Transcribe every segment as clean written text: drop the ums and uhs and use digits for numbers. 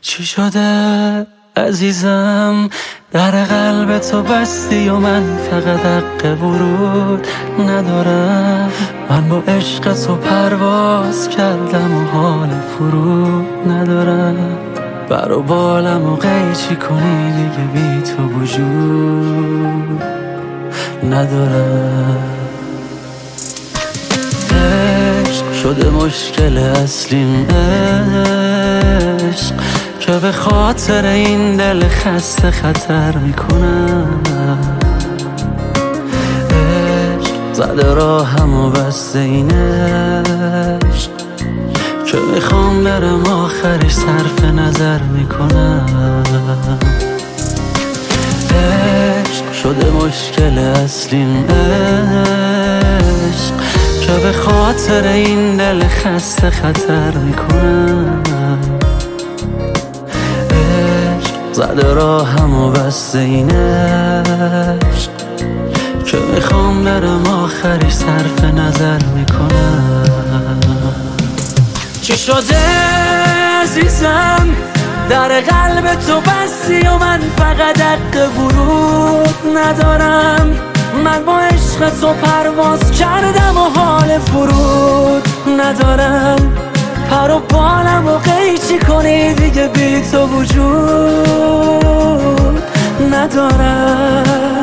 چی شده عزیزم؟ در قلب تو بستی و من فقط حق ورود ندارم. من با عشق تو پرواز کردم و حال فرود ندارم. بر و بالم و قیچی کنی دیگه بی تو وجود ندارم. عشق شده مشکل اصلیم، عشق که به خاطر این دل خسته خطر میکنم. عشق زده راهم و بسته این عشق که میخوام برم آخرش صرف نظر میکنم. عشق شده مشکل اصلیم، عشق که به خاطر این دل خسته خطر میکنم. عشق زده راهم و بسته این عشق که میخوام برم آخرش صرف نظر میکنم. چی شده عزیزم؟ در قلب تو بستی و من فقط حق ورود ندارم. من با عشق تو پرواز کردم و حال فرود ندارم. پر و بالم و قیچی کنی دیگه بی تو وجود ندارم.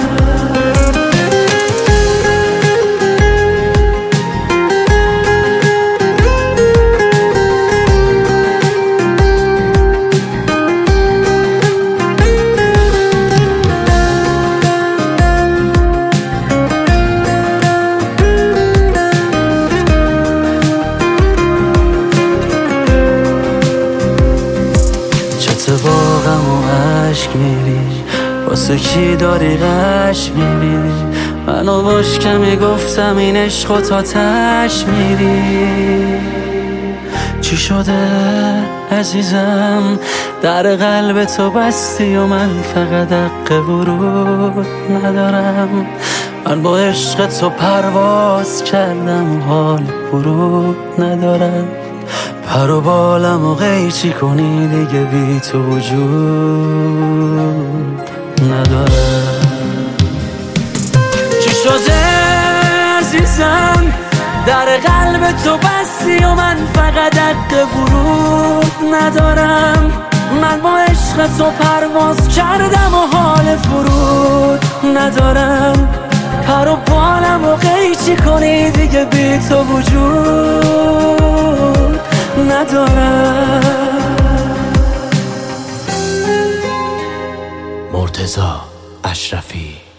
باغم و عشق میری، واسه کی داری غش میری؟ منو باش کمی گفتم این عشق و تا تش میری. چی شده عزیزم؟ در قلب تو بستی و من فقط حق ورود ندارم. من با عشق تو پرواز کردم و حال فرود ندارم. پر و بالم و قیچی کنی دیگه بی تو وجود ندارم. چی شده عزیزم؟ در قلب تو بستی و من فقط حق ورود ندارم. من با عشق تو پرواز کردم و حال فرود ندارم. پر و بالم و قیچی کنی دیگه بی تو وجود ندارم. مرتضی اشرفی